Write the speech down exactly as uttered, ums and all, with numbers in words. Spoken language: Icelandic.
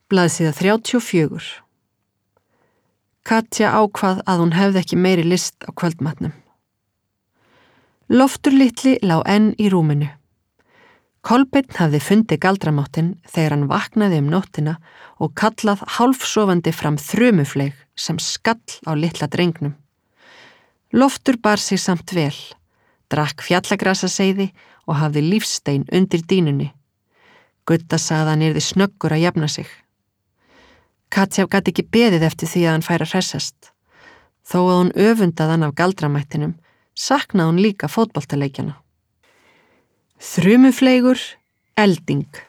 Blaðsíða þrjátíu og fjögur. Katja ákvað að hún hefði ekki meiri list á kvöldmatnum. Loftur litli lá enn í rúminu. Kolbeinn hafði fundið galdramáttinn þegar hann vaknaði um nóttina og kallað hálfsofandi fram þrumufleig sem skall á litla drengnum. Loftur bar sig samt vel, drakk fjallagrasaseiði og hafði lífstein undir dýnunni. Gudda sagði að hann yrði snöggur að jafna sig. Katja gat ekki beðið eftir því að hann færi að hressast. Þó að hún öfundaði hann af galdramættinum, saknaði hún líka fótboltaleikjana. Þrumufleigur, elding.